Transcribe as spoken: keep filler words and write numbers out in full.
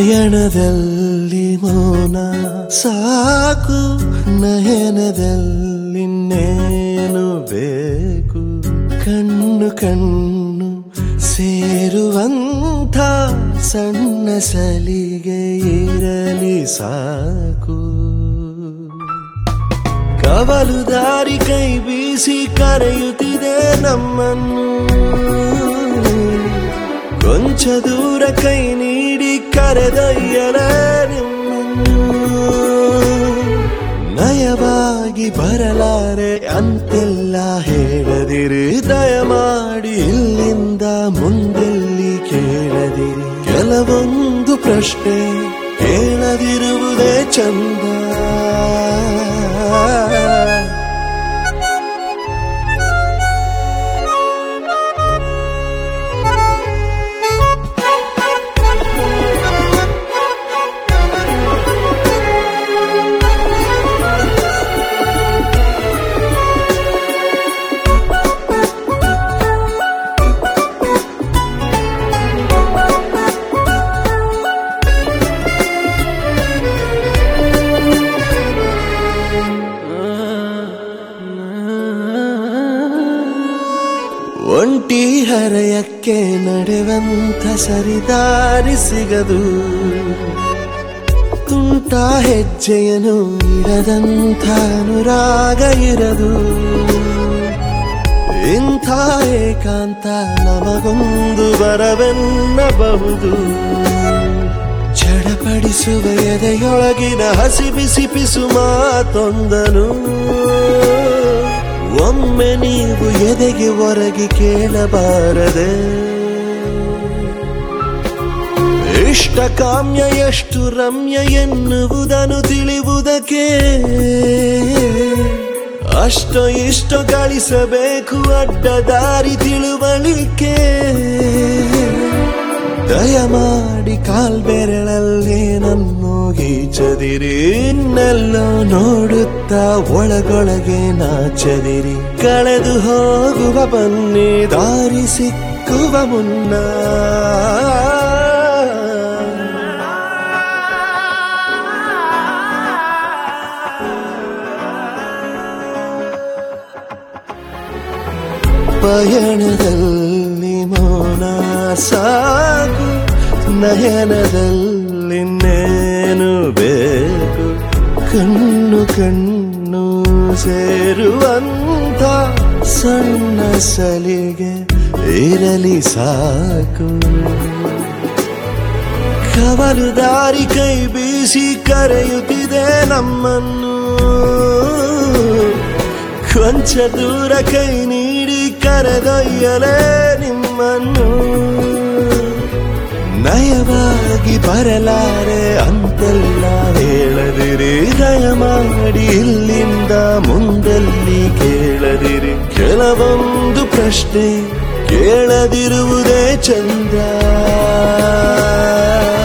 ಪಯಣದಲ್ಲಿ ಮೌನ ಸಾಕು, ನಯನದಲ್ಲಿನ್ನೇನು ಬೇಕು, ಕಣ್ಣು ಕಣ್ಣು ಸೇರುವಂಥ ಸಣ್ಣ ಸಲಿಗೆ ಇರಲಿ ಸಾಕು. ಕವಲು ದಾರಿ ಕೈ ಬೀಸಿ ಕರೆಯುತ್ತಿದೆ ನಮ್ಮನ್ನು, ಕೊಂಚ ದೂರ ಕೈ ನೀಡಿ ಕರೆದೊಯ್ಯಲೇ ನಿಮ್ಮನ್ನು. ನಯವಾಗಿ ಬರಲಾರೆ ಅಂತೆಲ್ಲ ಹೇಳದಿರಿ, ದಯಮಾಡಿ ಇಲ್ಲಿಂದ ಮುಂದೆಲ್ಲಿ ಕೇಳದಿರಿ. ಕೆಲವೊಂದು ಪ್ರಶ್ನೆ ಕೇಳದಿರುವುದೇ ಚಂದ. ಒಂಟಿ ಹರೆಯಕ್ಕೆ ನಡೆವಂಥ ಸರಿದಾರಿ ಸಿಗದು, ತುಂಟ ಹೆಜ್ಜೆಯನ್ನು ಇಡದಂಥ ಅನುರಾಗ ಇರದು. ಇಂಥ ಏಕಾಂತ ನಮಗೊಂದು ಬರವೆನ್ನಬಹುದು, ಚಡಪಡಿಸುವ ಎದೆಯೊಳಗಿನ ಹಸಿ ಬಿಸಿ ಪಿಸು ಮಾತೊಂದನು. ಒಮ್ಮೆ ನೀವು ಎದೆಗೆ ಹೊರಗೆ ಕೇಳಬಾರದೆ, ಇಷ್ಟ ಕಾಮ್ಯ ಎಷ್ಟು ರಮ್ಯ ಎನ್ನುವುದನ್ನು ತಿಳಿಯುವುದಕ್ಕೆ ಅಷ್ಟೋ ಇಷ್ಟೋ ಗಳಿಸಬೇಕು ಅಡ್ಡದಾರಿ ತಿಳುವಳಿಕೆ. ದಯಮಾಡಿ ಕಾಲ್ಬೆರಳಲ್ಲೇ ನನ್ನು ಗೀಚದಿರಿ, ಇನ್ನೆಲ್ಲೋ ನೋಡುತ್ತಾ ಒಳಗೊಳಗೆ ನಾಚದಿರಿ. ಕಳೆದು ಹೋಗುವ ಬನ್ನಿ ದಾರಿ ಸಿಕ್ಕುವ ಮುನ್ನ. ಪಯಣದಲ್ಲಿ ಮೌನ ಸಾಕು, ನಯನದಲ್ಲಿನ್ನೇನು ಬೇಕು, ಕಣ್ಣು ಕಣ್ಣು ಸೇರುವಂಥ ಸಣ್ಣ ಸಲಿಗೆ ಇರಲಿ ಸಾಕು. ಕವಲು ದಾರಿ ಕೈ ಬೀಸಿ ಕರೆಯುತ್ತಿದೆ ನಮ್ಮನ್ನು, ಕೊಂಚ ದೂರ ಕೈ ನೀಡಿ ಕರೆದೊಯ್ಯಲೇ ನಿಮ್ಮನ್ನು. ನಯವಾಗಿ ಬರಲಾರೆ ಅಂತೆಲ್ಲ ಹೇಳದಿರಿ, ದಯಮಾಡಿ ಇಲ್ಲಿಂದ ಮುಂದೆಲ್ಲಿ ಕೇಳದಿರಿ. ಕೆಲವೊಂದು ಪ್ರಶ್ನೆ ಕೇಳದಿರುವುದೇ ಚಂದ.